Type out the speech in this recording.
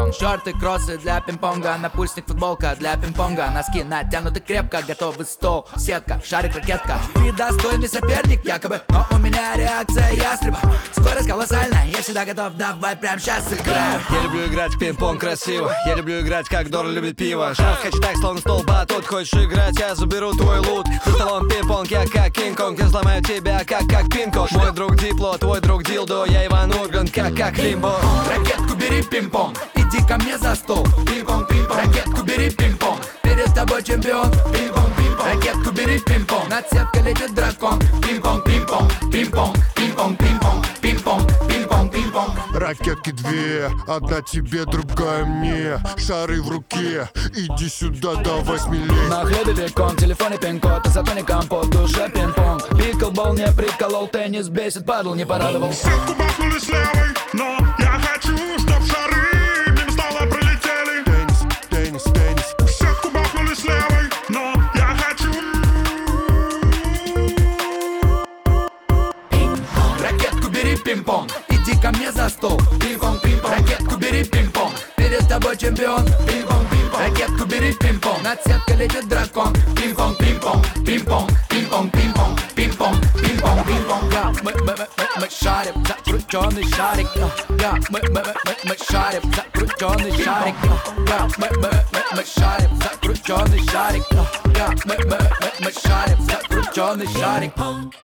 пинг-понг. Шорты, кроссы для пинг-понга, напульсник, футболка для пинг-понга. Носки натянуты крепко, готовый стол, сетка, шарик, ракетка. Ты достойный соперник, якобы, но у меня реакция ястреба. Скорость колоссальная, я всегда готов, давай прямо сейчас сыграем. Я люблю играть в пинг-понг красиво, я люблю играть, как Дор любит пиво. Шаг хочу так, словно стол батут. Хочешь играть, я заберу твой лут. За столом пинг-понг, я как Кинг-Конг. Я взломаю тебя, как пин-код. Мой друг Дипло, твой друг Дилдо. Я Иван Ургант, как Лимбо. Ракетку бери, пинг-понг, иди ко мне за стол. Пинг-понг, пинг-понг, ракетку бери, пинг-понг. Перед тобой чемпион, пинг-понг, пинг-понг. Ракетку бери, пинг-понг, над сеткой летит дракон. Пинг-понг, пинг-понг, пинг-понг, пинг-понг, пинг-понг, пинг-понг, пинг-понг, пинг-понг. Ракетки две, одна тебе, другая мне. Шары в руке, иди сюда, давай смелей. На хлебе бекон, телефоне пин-код, а зато не компот, душе пинг-понг. Пиклбол не приколол, теннис бесит, падал, не порадовал. Сетку бахнули с левой, но я хочу, чтоб шары мимо стола пролетели. Теннис, теннис, теннис. Сетку бахнули с левой, но я хочу. Ракетку бери, пинг-понг, иди ко мне за стол. Пинг-понг, пинг-понг, ракетку бери, пинг-понг. Перед тобой чемпион, пинг-понг, пинг-понг. Ракетку бери, пинг-понг, над сеткой летит дракон. Пинг-понг, пинг-понг, пинг-понг, пинг-понг, пинг-понг, пинг-понг, пинг-понг, пинг-понг. Мы шарим, закрученный шарик. Мы шарим, закрученный шарик. Мы шарим, закрученный шарик. Мы шарим, закрученный шарик.